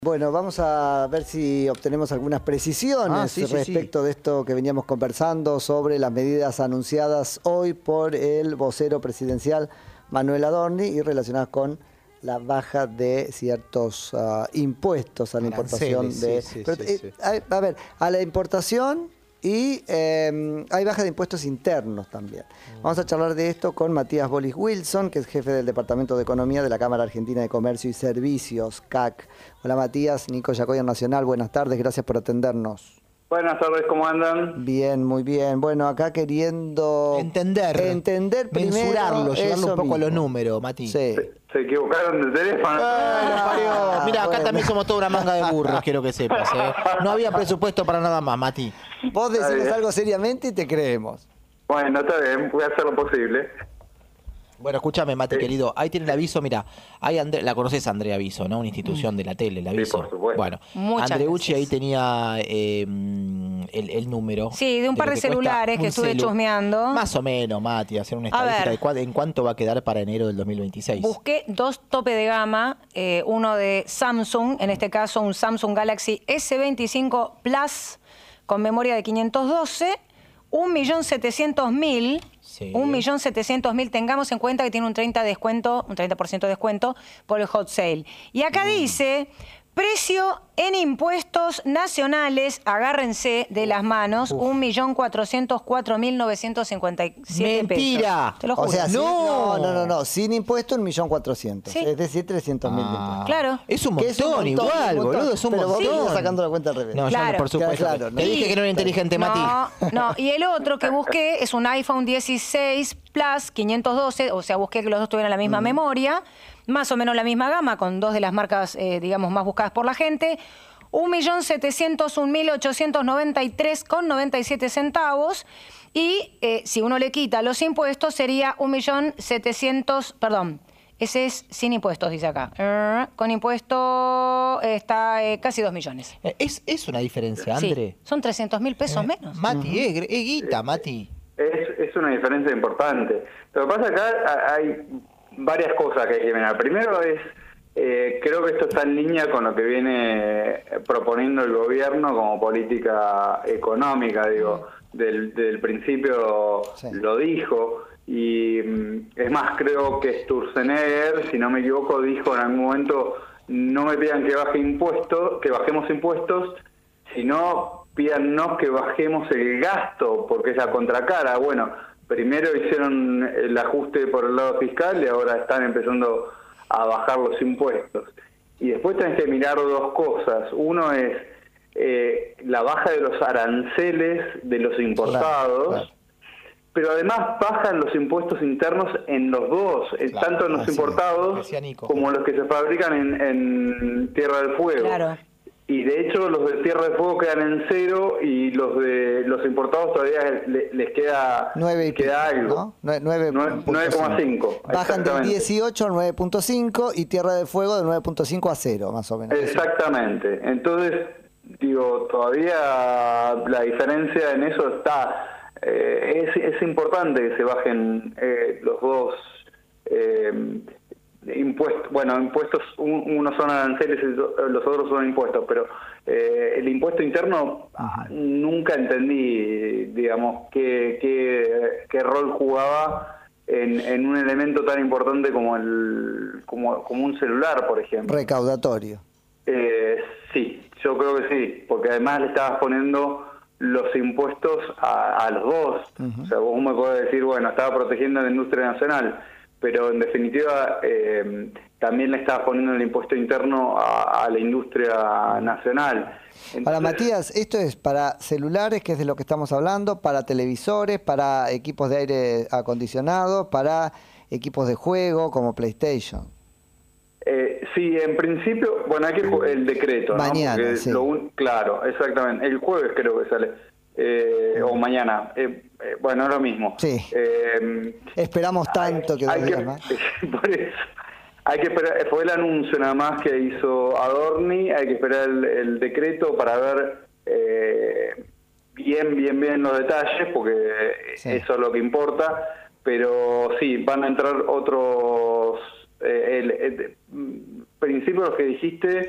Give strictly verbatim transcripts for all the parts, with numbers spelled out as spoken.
Bueno, vamos a ver si obtenemos algunas precisiones ah, sí, sí, respecto sí. de esto que veníamos conversando sobre las medidas anunciadas hoy por el vocero presidencial Manuel Adorni y relacionadas con la baja de ciertos uh, impuestos a la importación de... Sí, sí, Pero, sí, eh, sí. A, a ver, a la importación y eh, hay baja de impuestos internos también. Vamos a charlar de esto con Matías Bolis Wilson, que es jefe del Departamento de Economía de la Cámara Argentina de Comercio y Servicios, C A C. Hola Matías, Nico Yacoya Nacional, buenas tardes, gracias por atendernos. Buenas tardes, ¿cómo andan? Bien, muy bien. Bueno, acá queriendo... Entender. Entender primero... Mensurarlo, llevarlo un poco mismo. a los números, Mati. Sí. Se, se equivocaron de teléfono. Ah, Mira, acá bueno. también somos toda una manga de burros, quiero que sepas. ¿eh? No había presupuesto para nada más, Mati. Vos Está decís bien. algo seriamente y te creemos. Bueno, está bien, voy a hacer lo posible. Bueno, escúchame, Mati, Sí. querido. Ahí tiene el aviso, mira. Hay Andre- la conoces, Andrea Aviso, ¿no? Una institución de la tele, el aviso. por supuesto. Bueno, Muchas Andreucci gracias. ahí tenía eh, el, el número. Sí, de un par lo de que cuesta celulares que un estuve celu. chusmeando. Más o menos, Mati, hacer una A estadística ver. de cuál- en cuánto va a quedar para enero del dos mil veintiséis. Busqué dos tope de gama, eh, uno de Samsung, en este caso un Samsung Galaxy S veinticinco Plus con memoria de quinientos doce, un millón setecientos mil. Sí. un millón setecientos mil, tengamos en cuenta que tiene un treinta por ciento de descuento, un treinta por ciento de descuento por el hot sale. Y acá dice, precio en impuestos nacionales, agárrense de las manos, un millón cuatrocientos cuatro mil novecientos cincuenta y siete pesos. ¡Mentira! Te lo O juro. sea, sí- No. no, no, no, no, sin impuesto un millón cuatrocientos. Sí. Es decir, trescientos mil de Ah. impuestos. Claro. Es un Que montón, es un montón, igual, un montón. boludo, es un Pero vos montón. estás sacando la cuenta al revés. No, yo Claro. no, por supuesto. Claro, Te no. dije que no era inteligente, Mati. No, no, y el otro que busqué es un iPhone dieciséis Plus quinientos doce, o sea, busqué que los dos tuvieran la misma memoria, más o menos la misma gama, con dos de las marcas, eh, digamos, más buscadas por la gente. un millón setecientos un mil ochocientos noventa y tres con noventa y siete centavos. Y eh, si uno le quita los impuestos, sería un millón setecientos, perdón, ese es sin impuestos, dice acá. Eh, con impuesto está eh, casi dos millones. Eh, Es, es una diferencia, André. Sí, son trescientos mil pesos menos. Mati, es, gr- es guita, Mati. Es, es una diferencia importante. Lo que pasa acá a- hay varias cosas que hay que mirar. Primero es, eh, creo que esto está en línea con lo que viene proponiendo el gobierno como política económica, digo, del, del principio Sí. lo dijo. Y mm, es más, creo que Sturzenegger, si no me equivoco, dijo en algún momento, no me pidan que baje impuestos, que bajemos impuestos, sino pídanos que bajemos el gasto, porque es la contracara. Bueno, primero hicieron el ajuste por el lado fiscal y ahora están empezando a bajar los impuestos. Y después tenés que mirar dos cosas. Uno es eh, la baja de los aranceles de los importados, claro. pero además bajan los impuestos internos en los dos, eh, Claro, tanto en los así es, importados decía Nico. como los que se fabrican en, en Tierra del Fuego. Claro. Y de hecho los de Tierra del Fuego quedan en cero y los de los importados todavía le- les queda nueve y queda pico, algo. ¿no? Nue- nueve punto nueve coma cinco. Bajan del exactamente. dieciocho al nueve punto cinco y Tierra del Fuego de nueve punto cinco a cero, más o menos. Exactamente. Entonces, digo, todavía la diferencia en eso está. Eh, es, es importante que se bajen eh, los dos eh, impuestos. Bueno, impuestos, un- unos son aranceles y los otros son impuestos, pero eh, el impuesto interno ah, nunca entendí, digamos, qué, qué, qué rol jugaba en, en un elemento tan importante como el como, como un celular, por ejemplo. Recaudatorio. Eh, sí, yo creo que sí, porque además le estabas poniendo los impuestos a, a los dos. O sea, vos me podés decir, bueno, estaba protegiendo a la industria nacional, pero en definitiva eh, también le estabas poniendo el impuesto interno a, a la industria nacional. Entonces, Para Matías, esto es para celulares, que es de lo que estamos hablando, para televisores, para equipos de aire acondicionado, para equipos de juego como PlayStation. Eh, sí, en principio, bueno, hay que ju- el decreto, ¿no? Mañana, Porque sí. lo un- claro, exactamente. El jueves creo que sale, eh, o mañana. Eh, eh, bueno, es lo mismo. Sí. Eh, Esperamos tanto que dos hay días que, más. por eso, hay que esperar, fue el anuncio nada más que hizo Adorni, hay que esperar el, el decreto para ver eh, bien, bien, bien los detalles, porque Sí. eso es lo que importa, pero sí, van a entrar otros, eh, el, el- principios que dijiste,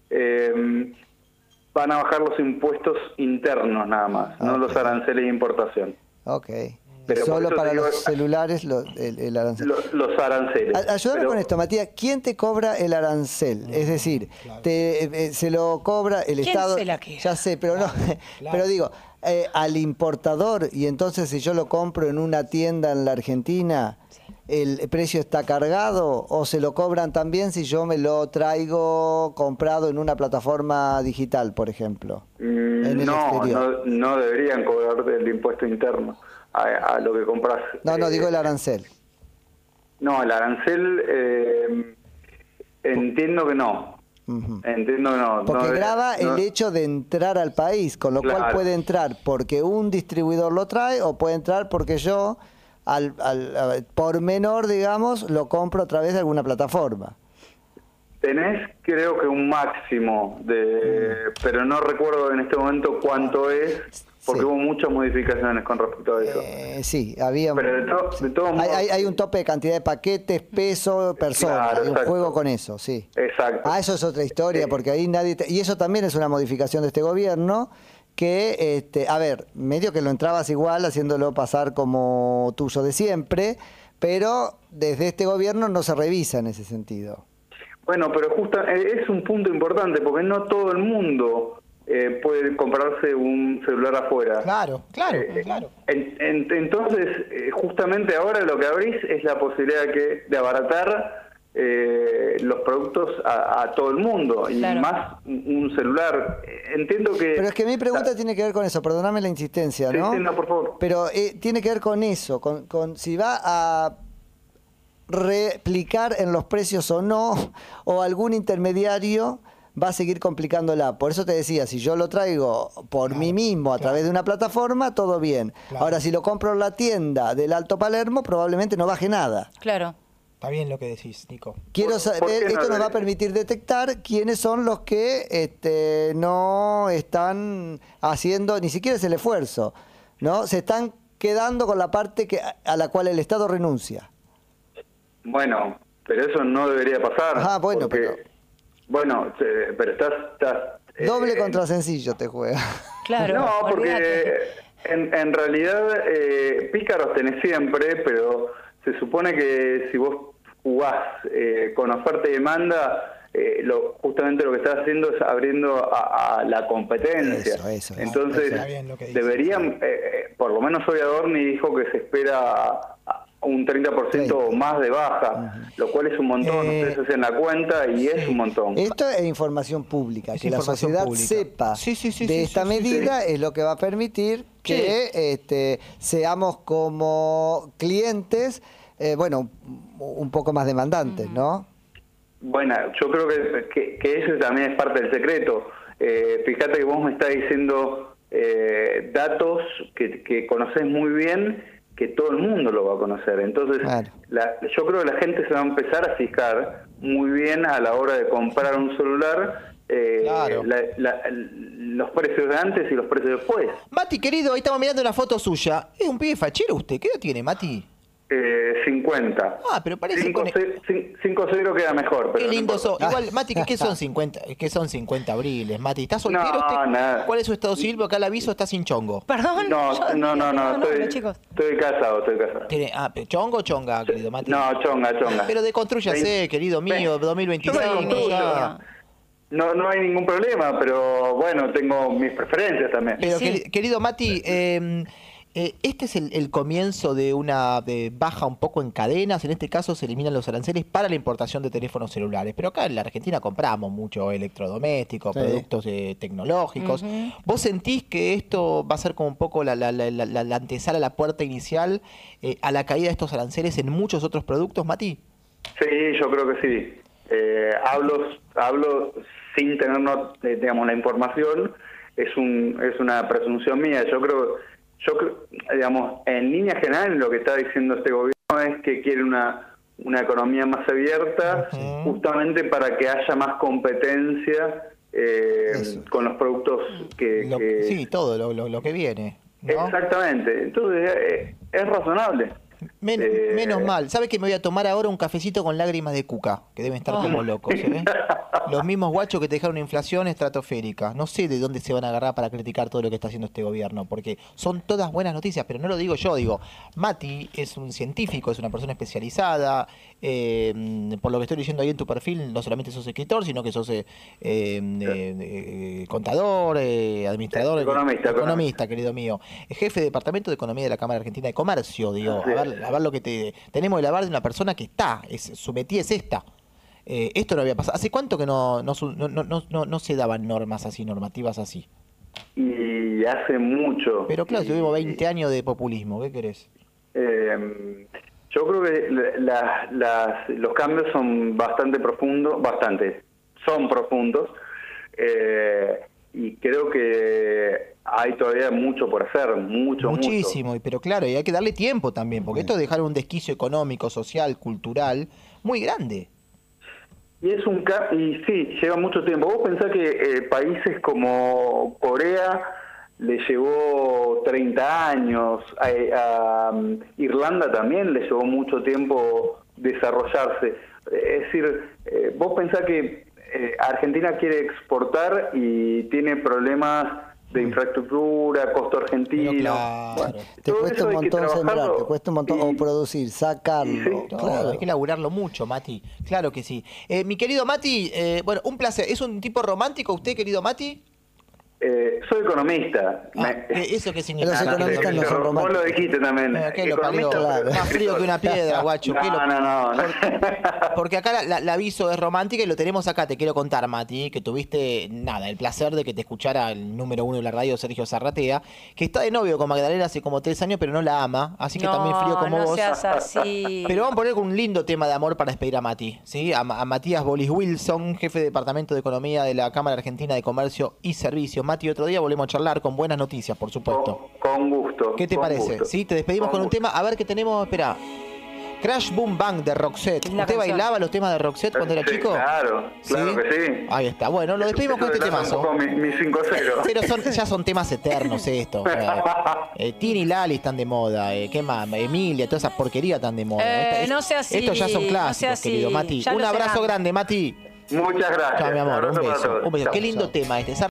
eh, van a bajar los impuestos internos nada más, Ah, no ok. los aranceles de importación. Ok. Pero por Solo eso para te digo, los celulares lo- el, el arancel. Lo- los aranceles. A- Ayúdame Pero- con esto, Matías. ¿Quién te cobra el arancel? Es decir, te, eh, se lo cobra el ¿Quién Estado. se la queda? Ya sé, pero no. Pero digo, eh, al importador, y entonces si yo lo compro en una tienda en la Argentina, ¿el precio está cargado? ¿O se lo cobran también si yo me lo traigo comprado en una plataforma digital, por ejemplo? Mm, en el no, exterior. no, no deberían cobrar el impuesto interno a, a lo que compras. No, no, eh, digo el arancel. No, el arancel eh, entiendo que no. Ujú. Entiendo que no. Porque no, grava no- el hecho de entrar al país, con lo cual Claro. puede entrar porque un distribuidor lo trae o puede entrar porque yo, al, al- a- por menor, digamos, lo compro a través de alguna plataforma. Tenés creo que un máximo, de, pero no recuerdo en este momento cuánto es, porque Sí. hubo muchas modificaciones con respecto a eso. Eh, sí, había... Pero de, to- de todos hay, modos... hay- hay un tope de cantidad de paquetes, peso, persona, Claro, hay un exacto. juego con eso, sí. Exacto. Ah, eso es otra historia, Sí. porque ahí nadie... te- Y eso también es una modificación de este gobierno, que, este, a ver, medio que lo entrabas igual, haciéndolo pasar como tuyo de siempre, pero desde este gobierno no se revisa en ese sentido. Bueno, pero justo eh, es un punto importante, porque no todo el mundo eh, puede comprarse un celular afuera. Claro, claro, Eh, claro. en- en- entonces, eh, justamente ahora lo que abrís es la posibilidad de, que, de abaratar eh, los productos a, a todo el mundo, y Claro. más un un celular. Eh, Entiendo que... Pero es que mi pregunta tiene que ver con eso, perdóname la insistencia, Sí, ¿no? sí, no, por favor. Pero eh, tiene que ver con eso, con, con si va a replicar en los precios o no, o algún intermediario va a seguir complicándola. Por eso te decía, si yo lo traigo por mí mismo a claro. través de una plataforma, todo bien. Claro. Ahora, si lo compro en la tienda del Alto Palermo, probablemente no baje nada. Claro. Está bien lo que decís, Nico. Quiero ¿Por- saber, por qué no esto nos va a debería? permitir detectar quiénes son los que este, no están haciendo ni siquiera es el esfuerzo, ¿no? Se están quedando con la parte que, a la cual el Estado renuncia. Bueno, pero eso no debería pasar. Ah, bueno, porque- pero- Bueno, eh, pero estás... estás eh, Doble eh, contra sencillo te juega. Claro. No, porque olvídate. en, en realidad eh, pícaros tenés siempre, pero se supone que si vos jugás eh, con oferta y demanda, eh, lo, justamente lo que estás haciendo es abriendo a, a la competencia. Eso, eso, eso. Entonces, Está bien lo que dices. deberían, eh, eh, por lo menos hoy Adorni dijo que se espera un treinta por ciento o más de baja, lo cual es un montón. Eh, Ustedes hacen la cuenta y es un montón. Esto es información pública, Es que la información sociedad pública. sepa Sí, sí, sí, de sí, esta sí, sí, medida es lo que va a permitir que este, seamos como clientes, eh, bueno, un poco más demandantes, ¿no? Bueno, yo creo que, que, que eso también es parte del secreto. Eh, fíjate que vos me estás diciendo eh, datos que, que conocés muy bien, que todo el mundo lo va a conocer. Entonces, Claro. la, yo creo que la gente se va a empezar a fijar muy bien a la hora de comprar un celular, eh, Claro. la- la- los precios de antes y los precios después. Mati, querido, ahí estamos mirando una foto suya. ¿Es un pibe fachero usted? ¿Qué edad tiene, Mati? Eh, cincuenta. Ah, pero parece cinco con- cero queda mejor. Pero Qué no lindo importa. sos. Igual, Mati, ¿qué, qué son cincuenta? ¿Qué son cincuenta abriles? Mati, ¿está soltero No, usted? nada. ¿Cuál es su estado civil? Porque acá el aviso está sin chongo. Perdón. No, yo- no, no, no, estoy, chicos. estoy casado, estoy casado. ¿Tiene, ah, pero ¿chongo o chonga, querido Mati? No, chonga, chonga. Pero deconstrúyase, Vein- querido mío, Ve- dos mil veinticinco. Yo me construyo. ya. No, no hay ningún problema, pero bueno, tengo mis preferencias también. Pero, Sí. queri- querido Mati, eh, eh, este es el, el comienzo de una de baja un poco en cadenas. En este caso se eliminan los aranceles para la importación de teléfonos celulares. Pero acá en la Argentina compramos mucho electrodomésticos, Sí. productos eh, tecnológicos. Ujú. ¿Vos sentís que esto va a ser como un poco la, la, la, la- la antesala, la puerta inicial eh, a la caída de estos aranceles en muchos otros productos, Mati? Sí, yo creo que sí. Eh, hablo, hablo sin tener, no, eh, digamos, la información. Es un, es una presunción mía. Yo creo, yo creo, digamos, en línea general lo que está diciendo este gobierno es que quiere una, una economía más abierta, Ujú. justamente para que haya más competencia eh, Eso. con los productos que, Lo- que- sí, todo lo, lo, lo que viene. ¿no? Exactamente. Entonces, eh, es razonable. Men- Eh, menos mal. ¿Sabe que me voy a tomar ahora un cafecito con lágrimas de cuca? Que deben estar como locos, ¿eh? Los mismos guachos que te dejaron una inflación estratosférica. No sé de dónde se van a agarrar para criticar todo lo que está haciendo este gobierno, porque son todas buenas noticias, pero no lo digo yo, digo, Mati es un científico, es una persona especializada, eh, por lo que estoy leyendo ahí en tu perfil, no solamente sos escritor, sino que sos eh, eh, eh, contador, eh, administrador, Economista, economista, querido mío, jefe de Departamento de Economía de la Cámara Argentina de Comercio, digo, Sí. a ver, a ver lo que te tenemos de hablar de una persona que está, es, su metí es esta. Eh, esto no había pasado. ¿Hace cuánto que no, no, su- no, no, no, no- no se daban normas así, normativas así? Y hace mucho. Pero claro, Y- tuvimos veinte años de populismo, ¿qué querés? Eh, yo creo que la- las- los cambios son bastante profundos, bastante, son profundos, eh, y creo que hay todavía mucho por hacer, mucho, Muchísimo, y- pero claro, y hay que darle tiempo también, porque esto es dejar un desquicio económico, social, cultural, muy grande. Y es un ca- y sí, lleva mucho tiempo. Vos pensás que eh, países como Corea le llevó treinta años, a, a, um, Irlanda también le llevó mucho tiempo desarrollarse. Es decir, eh, vos pensás que eh, Argentina quiere exportar y tiene problemas de infraestructura, costo argentino. Pero claro. Bueno, Te todo cuesta eso un hay que montón sembrar, trabajarlo. te cuesta un montón Y- o producir, sacarlo. y sí. No, Claro. hay que laburarlo mucho, Mati. Claro que sí. Eh, mi querido Mati, eh, bueno, un placer. ¿Es un tipo romántico usted, querido Mati? Eh, soy economista. Ah, Me- ¿qué- ¿Eso qué significa? Los economistas no son Vos lo románticos. dijiste también. Eh, ¿qué lo parió? Economista, Claro. pero- Más frío que una piedra, guacho. ¿Qué lo- No, no, no. Porque acá la, la- la aviso es romántica y lo tenemos acá. Te quiero contar, Mati, que tuviste, nada, el placer de que te escuchara el número uno de la radio, Sergio Zarratea, que está de novio con Magdalena hace como tres años, pero no la ama, así que también frío como no vos. seas así. Pero vamos a poner un lindo tema de amor para despedir a Mati, ¿sí? A, Ma- a Matías Bolis Wilson, jefe de Departamento de Economía de la Cámara Argentina de Comercio y Servicios. Mati, otro día volvemos a charlar con buenas noticias, por supuesto. Con, con gusto. ¿Qué te con parece? gusto. ¿Sí? Te despedimos con un gusto. tema. A ver qué tenemos. Espera. Crash Boom Bang de Roxette. Linda ¿Usted canción. bailaba los temas de Roxette cuando era Sí, chico? claro, claro que sí. Ahí está. Bueno, lo despedimos con este Eso delata temazo. un poco mi, mi cinco cero. Pero son, ya son temas eternos esto. Eh, eh, Tini y Lali están de moda. Eh, ¿Qué más? Emilia, toda esa porquería están de moda. Eh, Esta- no sea así, Estos ya son no clásicos, sea así. querido Mati. Ya Un lo abrazo serán. grande, Mati. Muchas gracias. Chao, mi amor. Un Abrazo para beso. todos. Un beso. Chao. Qué lindo tema este.